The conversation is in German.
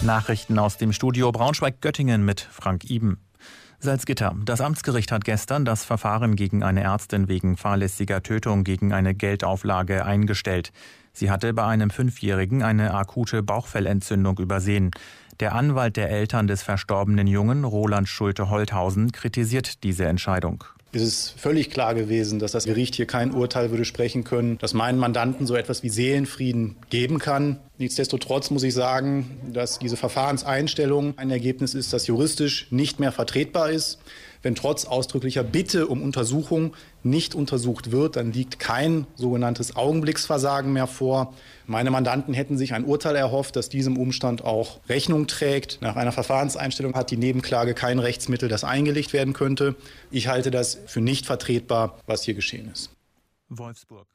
Nachrichten aus dem Studio Braunschweig-Göttingen mit Frank Iben. Salzgitter. Das Amtsgericht hat gestern das Verfahren gegen eine Ärztin wegen fahrlässiger Tötung gegen eine Geldauflage eingestellt. Sie hatte bei einem 5-Jährigen eine akute Bauchfellentzündung übersehen. Der Anwalt der Eltern des verstorbenen Jungen, Roland Schulte-Holthausen, kritisiert diese Entscheidung. Es ist völlig klar gewesen, dass das Gericht hier kein Urteil würde sprechen können, dass meinen Mandanten so etwas wie Seelenfrieden geben kann. Nichtsdestotrotz muss ich sagen, dass diese Verfahrenseinstellung ein Ergebnis ist, das juristisch nicht mehr vertretbar ist. Wenn trotz ausdrücklicher Bitte um Untersuchung nicht untersucht wird, dann liegt kein sogenanntes Augenblicksversagen mehr vor. Meine Mandanten hätten sich ein Urteil erhofft, das diesem Umstand auch Rechnung trägt. Nach einer Verfahrenseinstellung hat die Nebenklage kein Rechtsmittel, das eingelegt werden könnte. Ich halte das für nicht vertretbar, was hier geschehen ist. Wolfsburg.